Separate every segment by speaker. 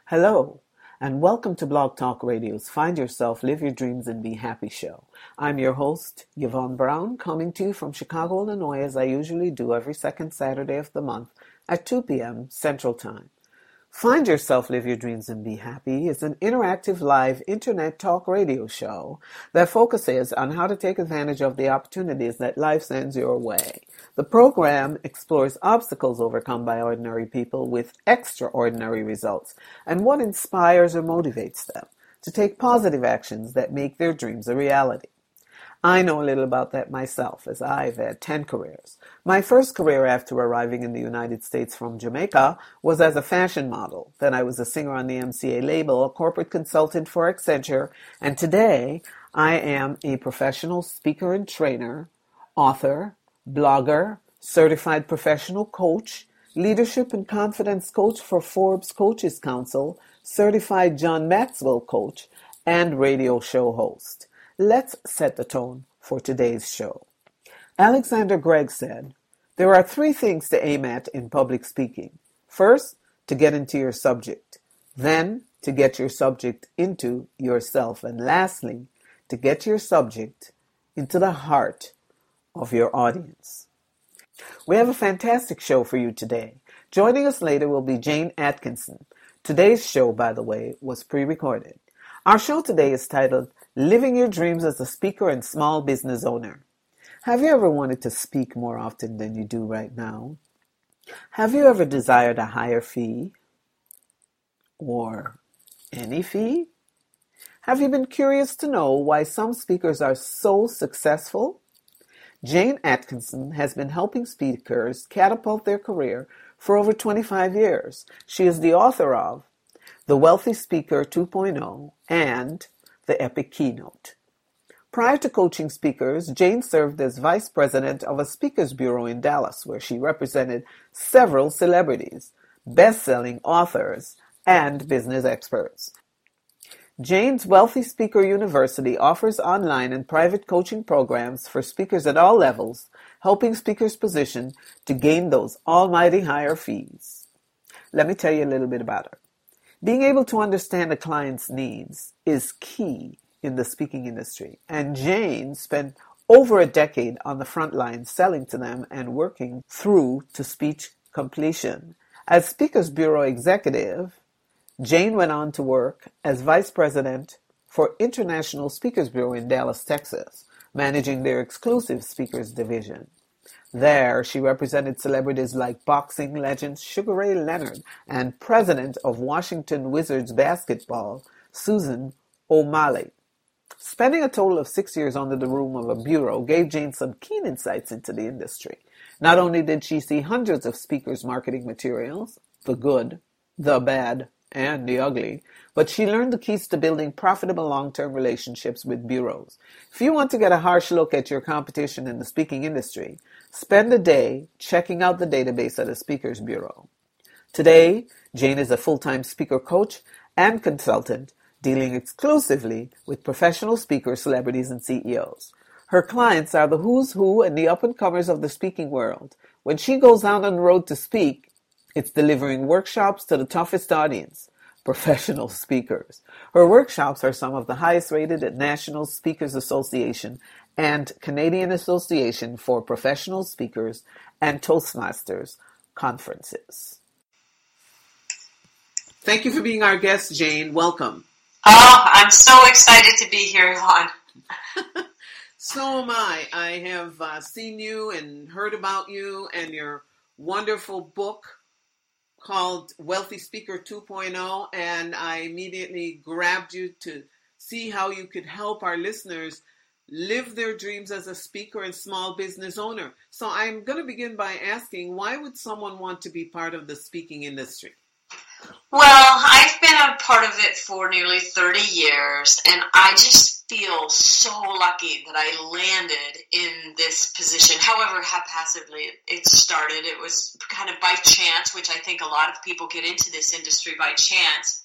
Speaker 1: Hello, and welcome to Blog Talk Radio's Find Yourself, Live Your Dreams, and Be Happy show. I'm your host, Yvonne Brown, coming to you from Chicago, Illinois, as I usually do every second Saturday of the month at 2 p.m. Central Time. Find Yourself, Live Your Dreams, and Be Happy is an interactive live internet talk radio show that focuses on how to take advantage of the opportunities that life sends your way. The program explores obstacles overcome by ordinary people with extraordinary results and what inspires or motivates them to take positive actions that make their dreams a reality. I know a little about that myself, as I've had 10 careers. My first career after arriving in the United States from Jamaica was as a fashion model. Then I was a singer on the MCA label, a corporate consultant for Accenture, and today I am a professional speaker and trainer, author, blogger, certified professional coach, leadership and confidence coach for Forbes Coaches Council, certified John Maxwell coach, and radio show host. Let's set the tone for today's show. Alexander Gregg said, there are three things to aim at in public speaking. First, to get into your subject. Then, to get your subject into yourself. And lastly, to get your subject into the heart of your audience. We have a fantastic show for you today. Joining us later will be Jane Atkinson. Today's show, by the way, was pre-recorded. Our show today is titled, Living Your Dreams as a Speaker and Small Business Owner. Have you ever wanted to speak more often than you do right now? Have you ever desired a higher fee? Or any fee? Have you been curious to know why some speakers are so successful? Jane Atkinson has been helping speakers catapult their career for over 25 years. She is the author of The Wealthy Speaker 2.0 and The Epic Keynote. Prior to coaching speakers, Jane served as vice president of a speakers bureau in Dallas, where she represented several celebrities, best-selling authors, and business experts. Jane's Wealthy Speaker University offers online and private coaching programs for speakers at all levels, helping speakers position to gain those almighty higher fees. Let me tell you a little bit about her. Being able to understand a client's needs is key in the speaking industry, and Jane spent over a decade on the front line selling to them and working through to speech completion. As Speakers Bureau executive, Jane went on to work as vice president for International Speakers Bureau in Dallas, Texas, managing their exclusive speakers division. There, she represented celebrities like boxing legend Sugar Ray Leonard and president of Washington Wizards basketball, Susan O'Malley. Spending a total of 6 years under the room of a bureau gave Jane some keen insights into the industry. Not only did she see hundreds of speakers' marketing materials, the good, the bad, and the ugly, but she learned the keys to building profitable long-term relationships with bureaus. If you want to get a harsh look at your competition in the speaking industry, spend a day checking out the database at a speakers bureau. Today, Jane is a full-time speaker coach and consultant dealing exclusively with professional speakers, celebrities, and CEOs. Her clients are the who's who and the up-and-comers of the speaking world. When she goes out on the road to speak, it's delivering workshops to the toughest audience, professional speakers. Her workshops are some of the highest rated at National Speakers Association and Canadian Association for Professional Speakers and Toastmasters conferences. Thank you for being our guest, Jane. Welcome.
Speaker 2: Oh, I'm so excited to be here, Yvonne.
Speaker 1: So am I. I have seen you and heard about you and your wonderful book called Wealthy Speaker 2.0, and I immediately grabbed you to see how you could help our listeners live their dreams as a speaker and small business owner. So I'm going to begin by asking, why would someone want to be part of the speaking industry?
Speaker 2: Well, I've been a part of it for nearly 30 years, and I just feel so lucky that I landed in this position. However haphazardly it started, it was kind of by chance, which I think a lot of people get into this industry by chance.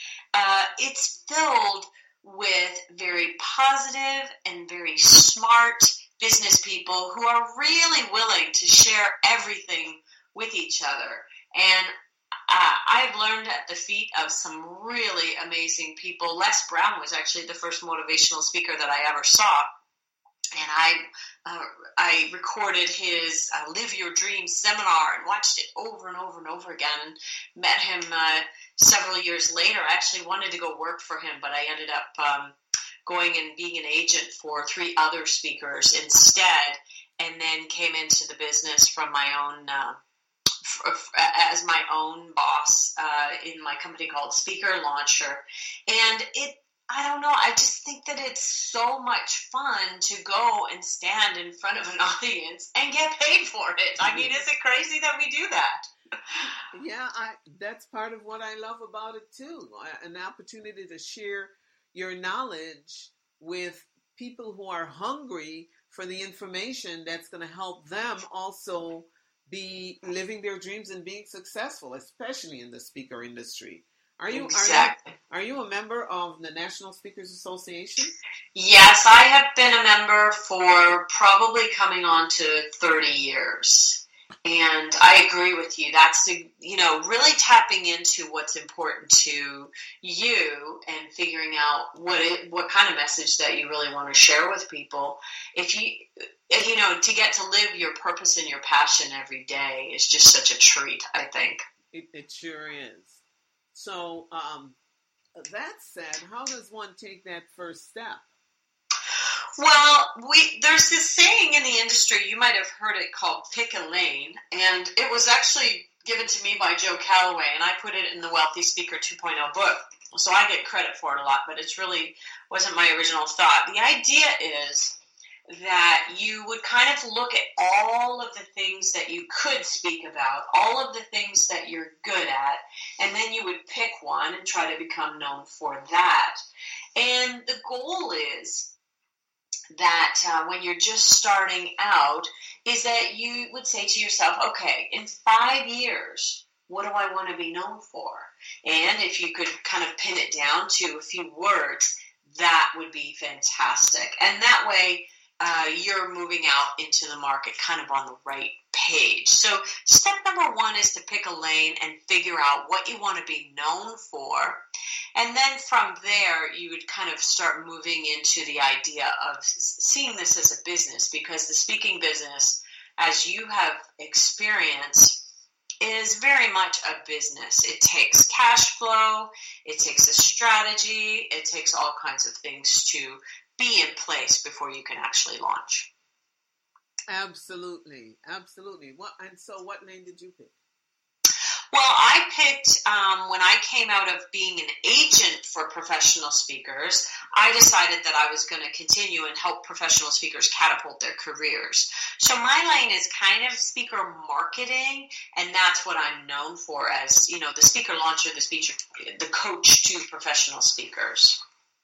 Speaker 2: It's filled with very positive and very smart business people who are really willing to share everything with each other. And I've learned at the feet of some really amazing people. Les Brown was actually the first motivational speaker that I ever saw. And I recorded his Live Your Dreams seminar and watched it over and over and over again, and met him several years later. I actually wanted to go work for him, but I ended up going and being an agent for 3 other speakers instead, and then came into the business from my own as my own boss in my company called Speaker Launcher. And I don't know, I just think that it's so much fun to go and stand in front of an audience and get paid for it. I mean, is it crazy that we do that?
Speaker 1: Yeah, that's part of what I love about it too. An opportunity to share your knowledge with people who are hungry for the information that's going to help them also be living their dreams and being successful, especially in the speaker industry. Are you a member of the National Speakers Association?
Speaker 2: Yes, I have been a member for probably coming on to 30 years. And I agree with you. That's, really tapping into what's important to you and figuring out what kind of message that you really want to share with people. If to get to live your purpose and your passion every day is just such a treat, I think.
Speaker 1: It sure is. So, that said, how does one take that first step?
Speaker 2: Well, there's this saying in the industry, you might have heard it, called pick a lane, and it was actually given to me by Joe Calloway, and I put it in the Wealthy Speaker 2.0 book, so I get credit for it a lot, but it really wasn't my original thought. The idea is that you would kind of look at all of the things that you could speak about, all of the things that you're good at, and then you would pick one and try to become known for that. And the goal is that when you're just starting out, is that you would say to yourself, okay, in 5 years, what do I want to be known for? And if you could kind of pin it down to a few words, that would be fantastic. And that way, you're moving out into the market kind of on the right page. So step number 1 is to pick a lane and figure out what you want to be known for. And then from there, you would kind of start moving into the idea of seeing this as a business, because the speaking business, as you have experienced, is very much a business. It takes cash flow, it takes a strategy, it takes all kinds of things to be in place before you can actually launch.
Speaker 1: Absolutely. What lane did you pick?
Speaker 2: Well, I picked, when I came out of being an agent for professional speakers, I decided that I was going to continue and help professional speakers catapult their careers. So my lane is kind of speaker marketing, and that's what I'm known for as, the speaker launcher, the coach to professional speakers.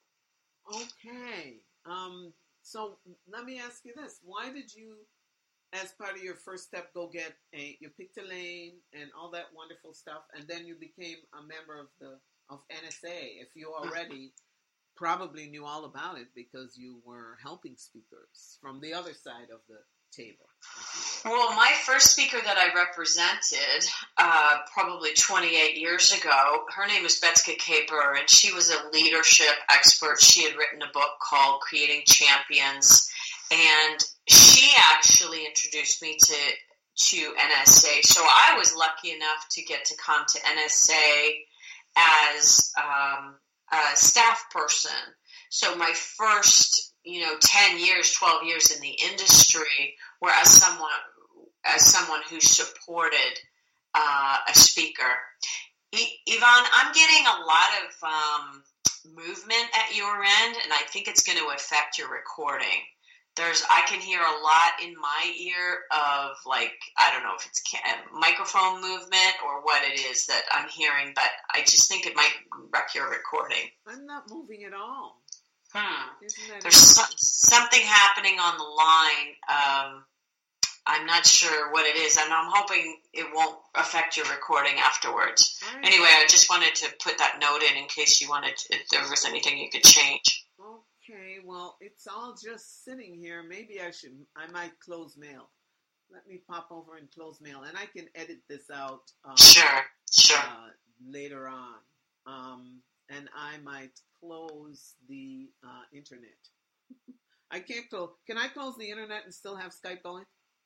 Speaker 1: Okay. So let me ask you this. Why did you, as part of your first step, you picked a lane and all that wonderful stuff, and then you became a member of NSA, if you already probably knew all about it because you were helping speakers from the other side of the table?
Speaker 2: Well, my first speaker that I represented probably 28 years ago, her name was Betska Caper, and she was a leadership expert. She had written a book called Creating Champions, and she actually introduced me to NSA. So I was lucky enough to get to come to NSA as a staff person. So my first 10 years, 12 years in the industry were as someone who supported a speaker. Yvonne, I'm getting a lot of movement at your end, and I think it's going to affect your recording. I can hear a lot in my ear of, I don't know if it's microphone movement or what it is that I'm hearing, but I just think it might wreck your recording.
Speaker 1: I'm not moving at all.
Speaker 2: There's something happening on the line. I'm not sure what it is, and I'm hoping it won't affect your recording afterwards. Right. Anyway, I just wanted to put that note in case you wanted, if there was anything you could change.
Speaker 1: Okay, well, it's all just sitting here. Maybe I might close mail. let me pop over and close mail, and I can edit this out
Speaker 2: Sure.
Speaker 1: later on. And I might close the internet. I can't close. Can I close the internet and still have Skype going?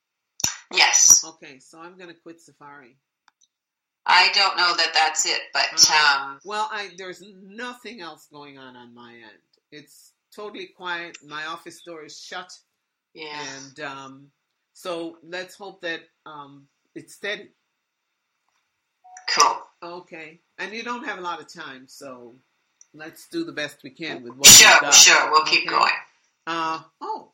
Speaker 2: Yes.
Speaker 1: Okay, so I'm going to quit Safari.
Speaker 2: I don't know that that's it, but
Speaker 1: well, there's nothing else going on my end. It's totally quiet. My office door is shut.
Speaker 2: Yeah.
Speaker 1: And so let's hope that it's steady.
Speaker 2: Cool.
Speaker 1: Okay. And you don't have a lot of time, so let's do the best we can with what we've got.
Speaker 2: Sure. We'll keep going.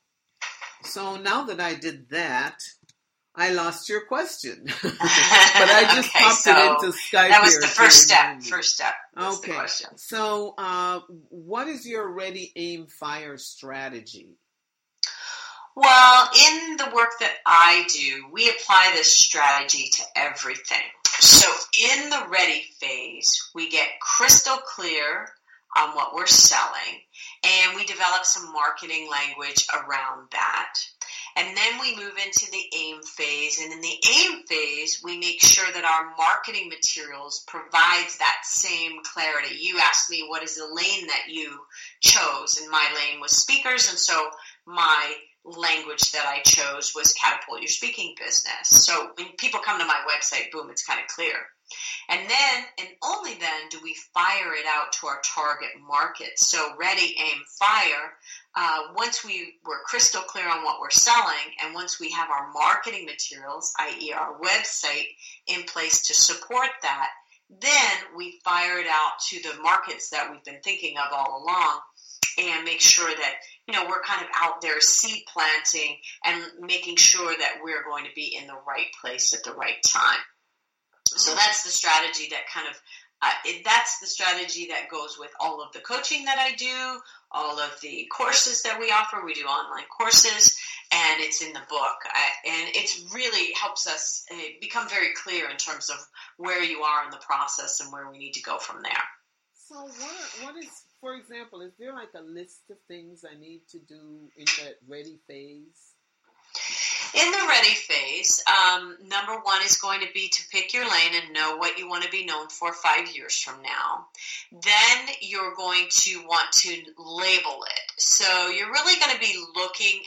Speaker 1: So now that I did that, I lost your question. But I just popped it into Skype.
Speaker 2: That was the first step.
Speaker 1: Okay. The question. So what is your Ready, Aim, Fire strategy?
Speaker 2: Well, in the work that I do, we apply this strategy to everything. So in the ready phase, we get crystal clear on what we're selling, and we develop some marketing language around that. And then we move into the aim phase, and in the aim phase, we make sure that our marketing materials provides that same clarity. You asked me what is the lane that you chose, and my lane was speakers, and so my language that I chose was catapult your speaking business. So when people come to my website, boom, it's kind of clear. And then, and only then, do we fire it out to our target market. So ready, aim, fire. Once we were crystal clear on what we're selling, and once we have our marketing materials, i.e. our website, in place to support that, then we fire it out to the markets that we've been thinking of all along, and make sure that, we're kind of out there seed planting and making sure that we're going to be in the right place at the right time. So that's the strategy that that's the strategy that goes with all of the coaching that I do, all of the courses that we offer. We do online courses, and it's in the book. And it really helps us become very clear in terms of where you are in the process and where we need to go from there.
Speaker 1: So what is, for example, is there like a list of things I need to do in that ready phase?
Speaker 2: In the ready phase, number one is going to be to pick your lane and know what you want to be known for 5 years from now. Then you're going to want to label it. So you're really going to be looking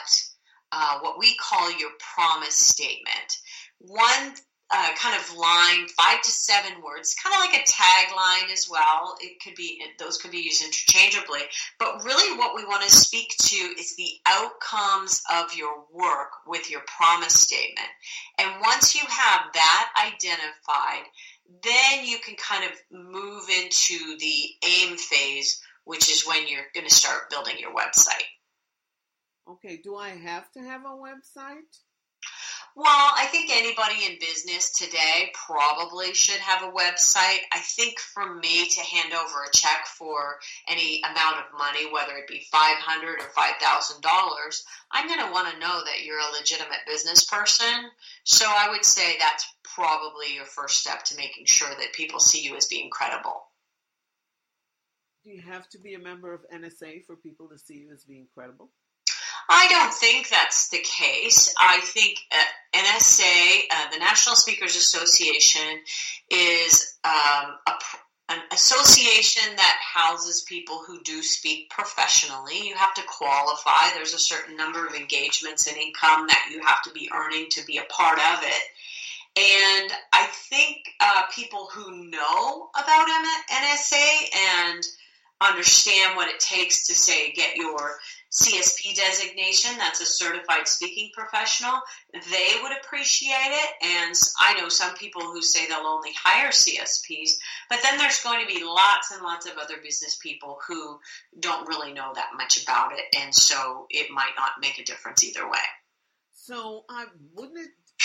Speaker 2: at what we call your promise statement. One kind of line, 5 to 7 words, kind of like a tagline as well. Those could be used interchangeably. But really what we want to speak to is the outcomes of your work with your promise statement. And once you have that identified, then you can kind of move into the aim phase, which is when you're going to start building your website.
Speaker 1: Okay, do I have to have a website?
Speaker 2: Well, I think anybody in business today probably should have a website. I think for me to hand over a check for any amount of money, whether it be $500 or $5,000, I'm going to want to know that you're a legitimate business person. So I would say that's probably your first step to making sure that people see you as being credible.
Speaker 1: Do you have to be a member of NSA for people to see you as being credible?
Speaker 2: I don't think that's the case. I think NSA, the National Speakers Association, is an association that houses people who do speak professionally. You have to qualify. There's a certain number of engagements and income that you have to be earning to be a part of it. And I think people who know about NSA and understand what it takes to, say, get your CSP designation, that's a certified speaking professional, they would appreciate it. And I know some people who say they'll only hire CSPs, but then there's going to be lots and lots of other business people who don't really know that much about it, and so it might not make a difference either way.
Speaker 1: So wouldn't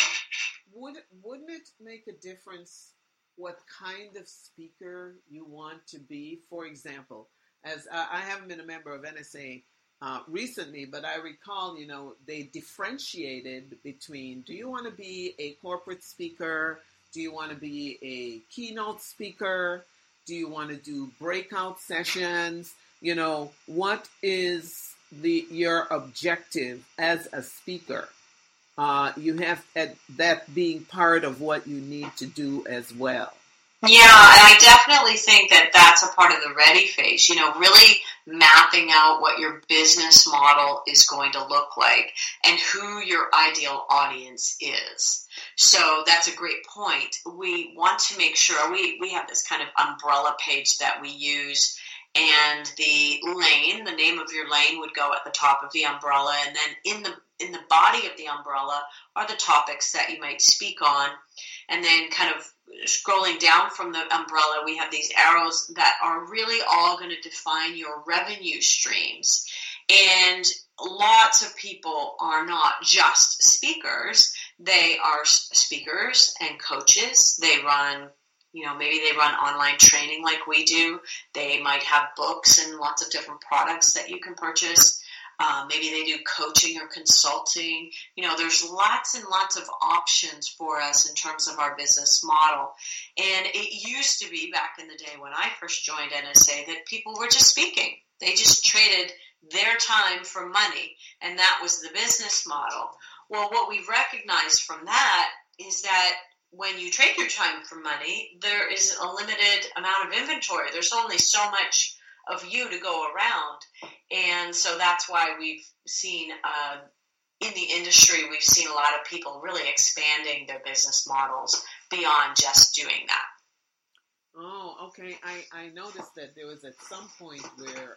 Speaker 1: it make a difference what kind of speaker you want to be? For example, as I haven't been a member of NSA recently, but I recall, they differentiated between, do you want to be a corporate speaker? Do you want to be a keynote speaker? Do you want to do breakout sessions? What is your objective as a speaker? you have that being part of what you need to do as well.
Speaker 2: Yeah, and I definitely think that that's a part of the ready phase, really mapping out what your business model is going to look like and who your ideal audience is. So that's a great point. We want to make sure we have this kind of umbrella page that we use, and the name of your lane would go at the top of the umbrella, and then in the body of the umbrella are the topics that you might speak on. And then kind of scrolling down from the umbrella, we have these arrows that are really all going to define your revenue streams. And lots of people are not just speakers. They are speakers and coaches. They run, maybe they run online training like we do. They might have books and lots of different products that you can purchase. Maybe they do coaching or consulting. There's lots and lots of options for us in terms of our business model. And it used to be back in the day when I first joined NSA that people were just speaking. They just traded their time for money, and that was the business model. Well, what we recognized from that is that when you trade your time for money, there is a limited amount of inventory. There's only so much of you to go around. And so that's why we've seen in the industry, we've seen a lot of people really expanding their business models beyond just doing that.
Speaker 1: Oh, okay. I noticed that there was at some point where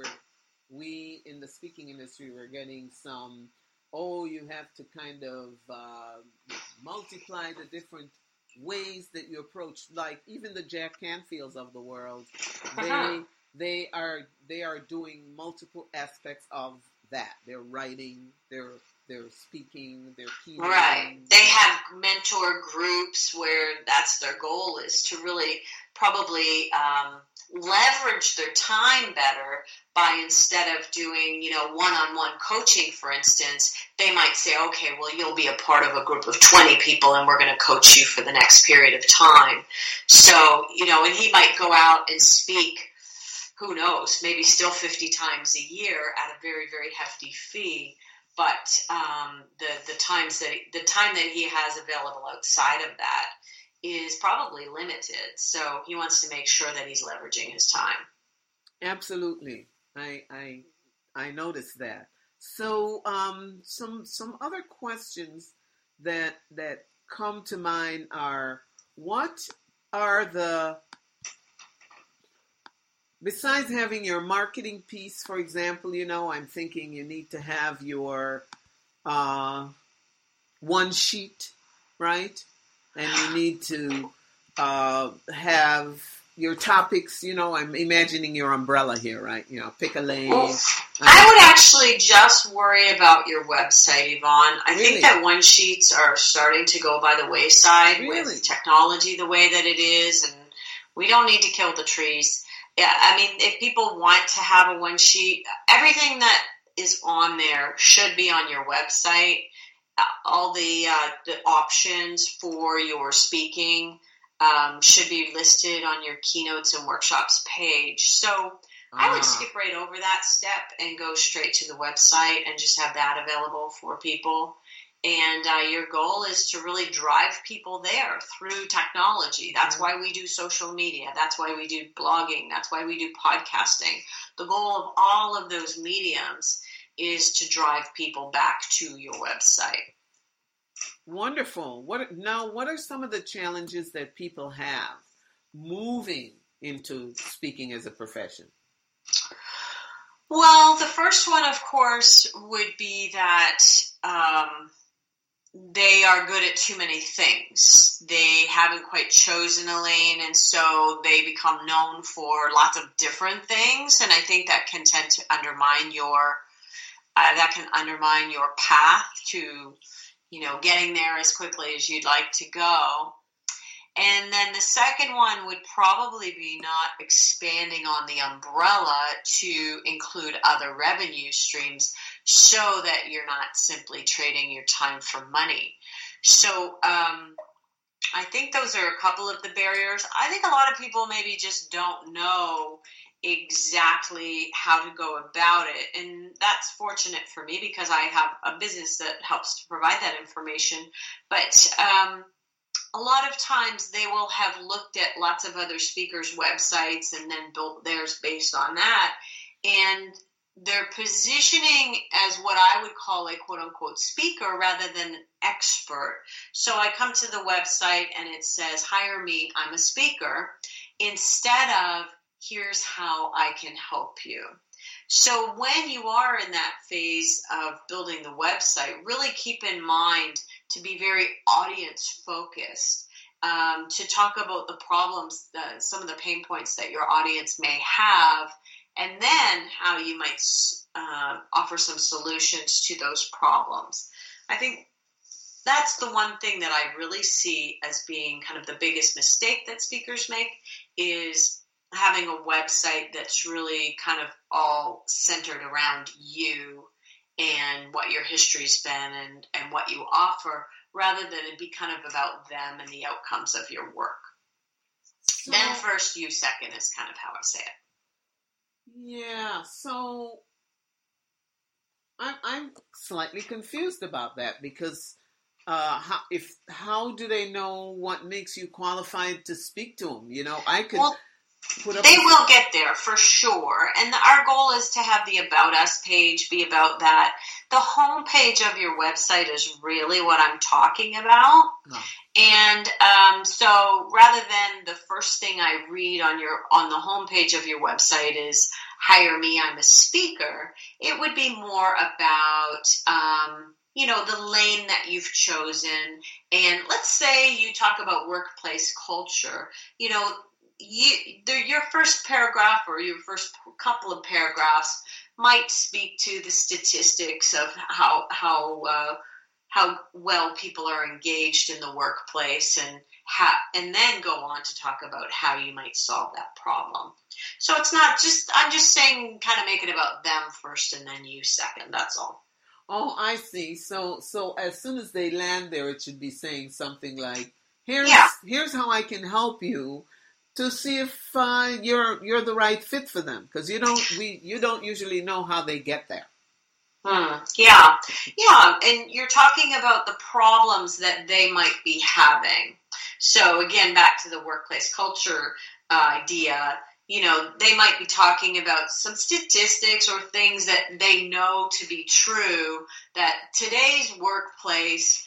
Speaker 1: we in the speaking industry were getting some, you have to kind of multiply the different ways that you approach, like even the Jack Canfields of the world, they are doing multiple aspects of that. They're writing, they're speaking, they're keynoting.
Speaker 2: Right. They have mentor groups where that's their goal, is to really probably leverage their time better by, instead of doing, one-on-one coaching, for instance, they might say, okay, well, you'll be a part of a group of 20 people and we're going to coach you for the next period of time. So, and he might go out and speak, who knows, maybe still 50 times a year at a very, very hefty fee. But the time that he has available outside of that is probably limited. So he wants to make sure that he's leveraging his time.
Speaker 1: Absolutely, I noticed that. So some other questions that come to mind are, what are the, besides having your marketing piece, for example, I'm thinking you need to have your one sheet, right? And you need to have your topics, I'm imagining your umbrella here, right? Pick a lane.
Speaker 2: Well, I would actually just worry about your website, Yvonne. I think that one sheets are starting to go by the wayside with technology the way that it is, and we don't need to kill the trees. Yeah, I mean, if people want to have a one sheet, everything that is on there should be on your website. All the options for your speaking should be listed on your keynotes and workshops page. So I would skip right over that step and go straight to the website and just have that available for people. And your goal is to really drive people there through technology. That's why we do social media. That's why we do blogging. That's why we do podcasting. The goal of all of those mediums is to drive people back to your website.
Speaker 1: Wonderful. What are some of the challenges that people have moving into speaking as a profession?
Speaker 2: Well, the first one, of course, would be that they are good at too many things. They haven't quite chosen a lane, and so they become known for lots of different things. And I think that can tend to undermine your path to, getting there as quickly as you'd like to go. And then the second one would probably be not expanding on the umbrella to include other revenue streams, so that you're not simply trading your time for money. So I think those are a couple of the barriers. I think a lot of people maybe just don't know exactly how to go about it. And that's fortunate for me because I have a business that helps to provide that information. But a lot of times they will have looked at lots of other speakers' websites and then built theirs based on that. And they're positioning as what I would call a quote-unquote speaker rather than an expert. So I come to the website and it says, hire me, I'm a speaker, instead of here's how I can help you. So when you are in that phase of building the website, really keep in mind to be very audience focused, to talk about the problems, some of the pain points that your audience may have, and then how you might offer some solutions to those problems. I think that's the one thing that I really see as being kind of the biggest mistake that speakers make, is having a website that's really kind of all centered around you and what your history's been and what you offer, rather than it be kind of about them and the outcomes of your work. So, then first, you second is kind of how I say it.
Speaker 1: Yeah, so I'm slightly confused about that, because how do they know what makes you qualified to speak to them? You know, I could put up.
Speaker 2: They will get there for sure, and our goal is to have the About Us page be about that. The home page of your website is really what I'm talking about. Oh. And so rather than the first thing I read on the homepage of your website is hire me, I'm a speaker, it would be more about the lane that you've chosen. And let's say you talk about workplace culture. Your first paragraph or your first couple of paragraphs might speak to the statistics of how well people are engaged in the workplace, and then go on to talk about how you might solve that problem. So it's not just, I'm just saying, kind of make it about them first and then you second. That's all.
Speaker 1: Oh, I see. So as soon as they land there, it should be saying something like, here's how I can help you, to see if you're the right fit for them, because you don't usually know how they get there.
Speaker 2: Yeah, and you're talking about the problems that they might be having. So again, back to the workplace culture idea, they might be talking about some statistics or things that they know to be true, that today's workplace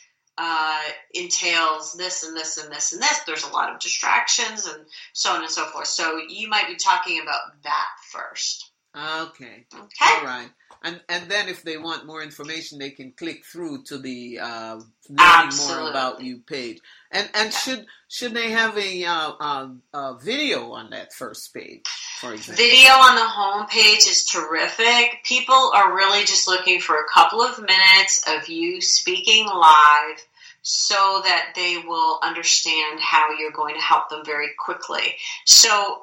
Speaker 2: entails this and this and this and this. There's a lot of distractions and so on and so forth. So you might be talking about that first.
Speaker 1: Okay. All right. And then if they want more information, they can click through to the learning more about you page. And should they have a video on that first page, for example?
Speaker 2: Video on the home page is terrific. People are really just looking for a couple of minutes of you speaking live, so that they will understand how you're going to help them very quickly. So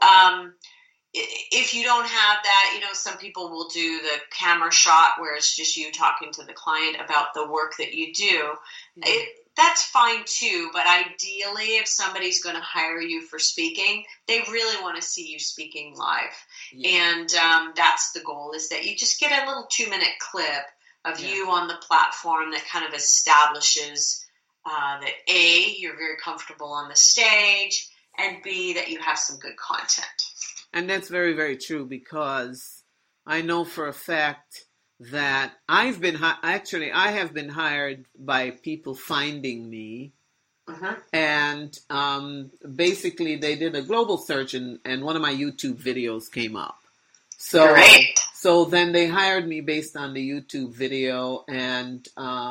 Speaker 2: if you don't have that, some people will do the camera shot where it's just you talking to the client about the work that you do. Mm-hmm. That's fine too, but ideally, if somebody's going to hire you for speaking, they really want to see you speaking live. Yeah. And that's the goal, is that you just get a little 2-minute clip of you on the platform that kind of establishes that A, you're very comfortable on the stage, and B, that you have some good content.
Speaker 1: And that's very, very true, because I know for a fact that I have been hired by people finding me. Uh-huh. And basically they did a global search and one of my YouTube videos came up.
Speaker 2: Great.
Speaker 1: So then they hired me based on the YouTube video, and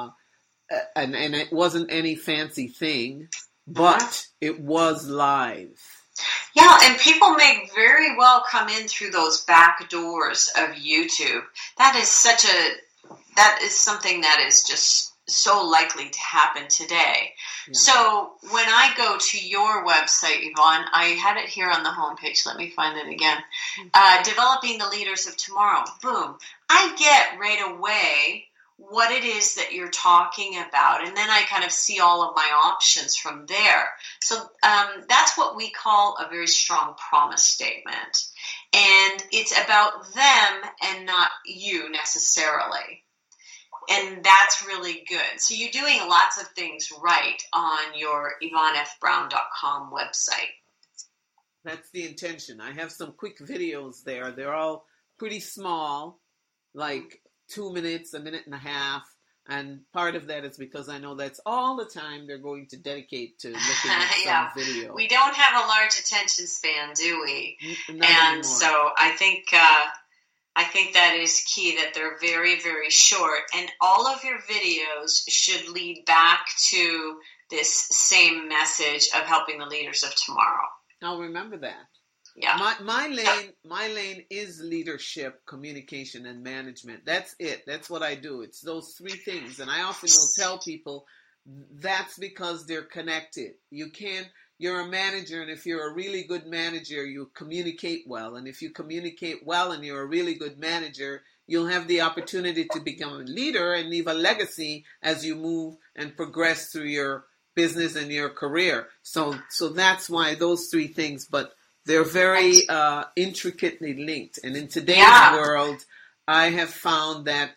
Speaker 1: it wasn't any fancy thing, but it was live.
Speaker 2: Yeah, and people may very well come in through those back doors of YouTube. That is something that is just so likely to happen today. Yeah. So when I go to your website, Yvonne, I had it here on the homepage. Let me find it again. Developing the Leaders of Tomorrow. Boom. I get right away what it is that you're talking about, and then I kind of see all of my options from there. So that's what we call a very strong promise statement. And it's about them and not you necessarily. And that's really good. So you're doing lots of things right on your YvonneFBrown.com website.
Speaker 1: That's the intention. I have some quick videos there. They're all pretty small, like 2 minutes, a minute and a half. And part of that is because I know that's all the time they're going to dedicate to looking at some video.
Speaker 2: We don't have a large attention span, do we?
Speaker 1: Not anymore.
Speaker 2: So I think that is key, that they're very, very short. And all of your videos should lead back to this same message of helping the leaders of tomorrow.
Speaker 1: I'll remember that.
Speaker 2: Yeah.
Speaker 1: My lane is leadership, communication, and management. That's it. That's what I do. It's those three things. And I often will tell people that's because they're connected. You're a manager, and if you're a really good manager, you communicate well. And if you communicate well and you're a really good manager, you'll have the opportunity to become a leader and leave a legacy as you move and progress through your business and your career. So that's why those three things, but they're very intricately linked. And in today's world, I have found that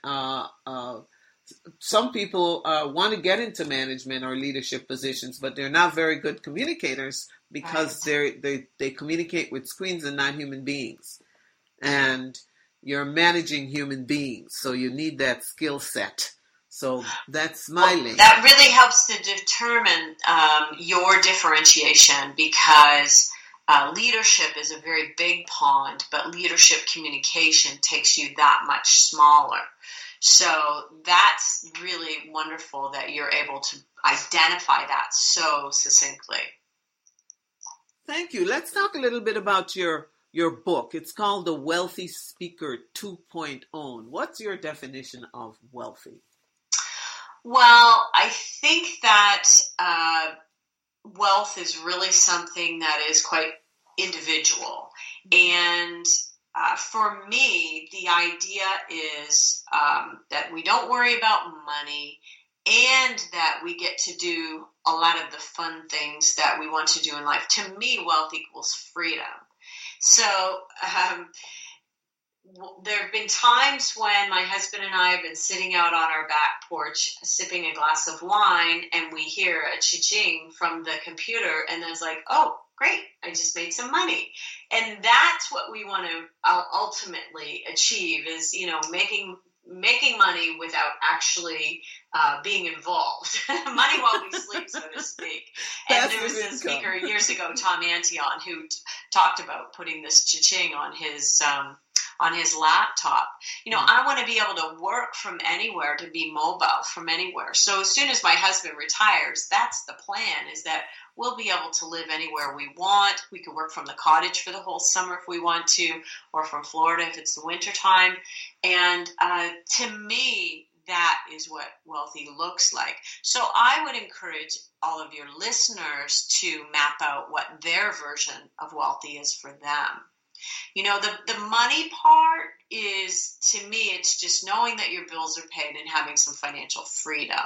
Speaker 1: some people want to get into management or leadership positions, but they're not very good communicators because they communicate with screens and not human beings. And you're managing human beings, so you need that skill set. So that's my lane. That
Speaker 2: really helps to determine your differentiation, because leadership is a very big pond, but leadership communication takes you that much smaller. So that's really wonderful that you're able to identify that so succinctly.
Speaker 1: Thank you. Let's talk a little bit about your book. It's called The Wealthy Speaker 2.0. What's your definition of wealthy?
Speaker 2: Well, I think that wealth is really something that is quite individual. And for me, the idea is that we don't worry about money, and that we get to do a lot of the fun things that we want to do in life. To me, wealth equals freedom. So there have been times when my husband and I have been sitting out on our back porch sipping a glass of wine, and we hear a cha-ching from the computer, and it's like, oh, great, I just made some money. And that's what we want to ultimately achieve, is, making money without actually being involved. Money while we sleep, so to speak. And there was a speaker years ago, Tom Antion, who talked about putting this cha-ching on his laptop. I want to be able to work from anywhere, to be mobile from anywhere. So as soon as my husband retires, that's the plan, is that we'll be able to live anywhere we want. We can work from the cottage for the whole summer if we want to, or from Florida if it's the winter time. And to me, that is what wealthy looks like. So I would encourage all of your listeners to map out what their version of wealthy is for them. The money part is, to me, it's just knowing that your bills are paid and having some financial freedom.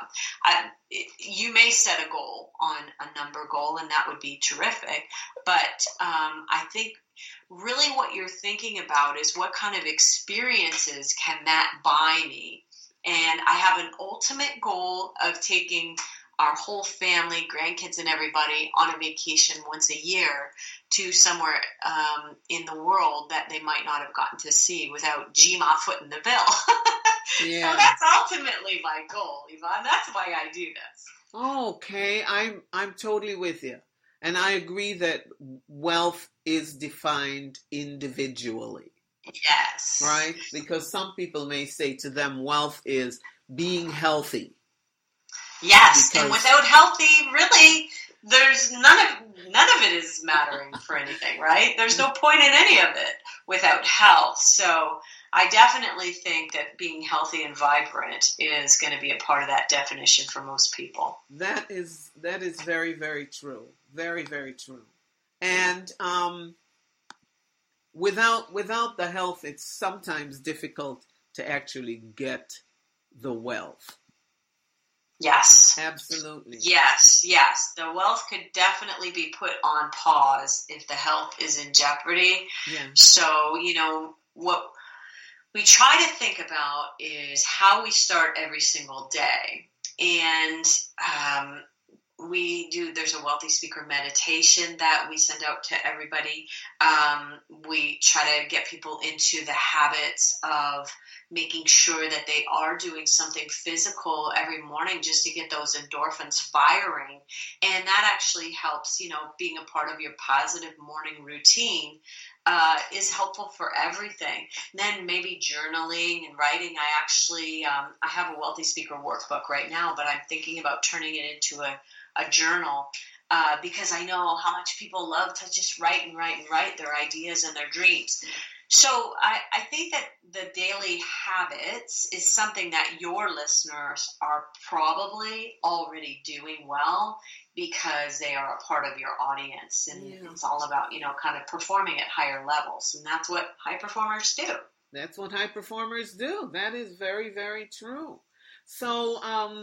Speaker 2: You may set a goal on a number goal, and that would be terrific. But I think really what you're thinking about is, what kind of experiences can that buy me? And I have an ultimate goal of taking our whole family, grandkids and everybody, on a vacation once a year to somewhere in the world that they might not have gotten to see without GMA footing the bill. Yeah. So that's ultimately my goal, Yvonne. That's why I do this.
Speaker 1: Okay, I'm totally with you. And I agree that wealth is defined individually.
Speaker 2: Yes.
Speaker 1: Right? Because some people may say to them, wealth is being healthy.
Speaker 2: Yes, and without healthy, really, there's none of it is mattering for anything, right? There's no point in any of it without health. So I definitely think that being healthy and vibrant is going to be a part of that definition for most people.
Speaker 1: That is very, very true. Very, very true. And without the health, it's sometimes difficult to actually get the wealth.
Speaker 2: Yes.
Speaker 1: Absolutely.
Speaker 2: Yes, yes. The wealth could definitely be put on pause if the health is in jeopardy.
Speaker 1: Yeah.
Speaker 2: So, what we try to think about is how we start every single day. And there's a wealthy speaker meditation that we send out to everybody. We try to get people into the habits of making sure that they are doing something physical every morning just to get those endorphins firing. And that actually helps, being a part of your positive morning routine is helpful for everything. And then maybe journaling and writing. I have a Wealthy Speaker workbook right now, but I'm thinking about turning it into a journal because I know how much people love to just write and write and write their ideas and their dreams. So I think that the daily habits is something that your listeners are probably already doing well because they are a part of your audience. And it's all about, kind of performing at higher levels. And that's what high performers do.
Speaker 1: That's what high performers do. That is very, very true. So,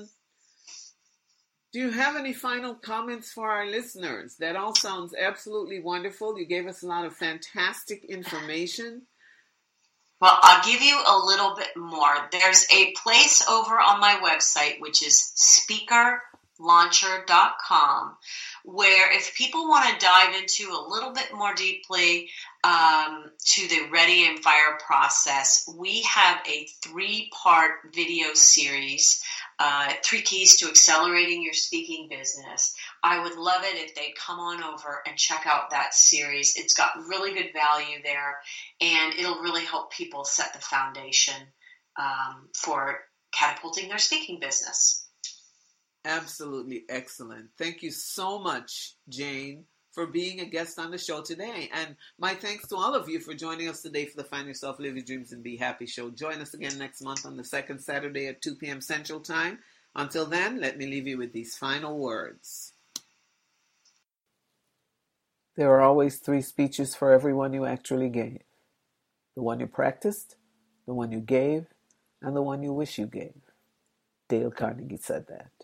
Speaker 1: do you have any final comments for our listeners? That all sounds absolutely wonderful. You gave us a lot of fantastic information.
Speaker 2: Well, I'll give you a little bit more. There's a place over on my website, which is speakerlauncher.com, where if people want to dive into a little bit more deeply to the Ready and Fire process, we have a 3-part video series, 3 keys to accelerating your speaking business. I would love it if they'd come on over and check out that series. It's got really good value there, and it'll really help people set the foundation for catapulting their speaking business.
Speaker 1: Absolutely excellent. Thank you so much, Jane, for being a guest on the show today. And my thanks to all of you for joining us today for the Find Yourself, Live Your Dreams, and Be Happy show. Join us again next month on the second Saturday at 2 p.m. Central Time. Until then, let me leave you with these final words. There are always 3 speeches for every one you actually gave. The one you practiced, the one you gave, and the one you wish you gave. Dale Carnegie said that.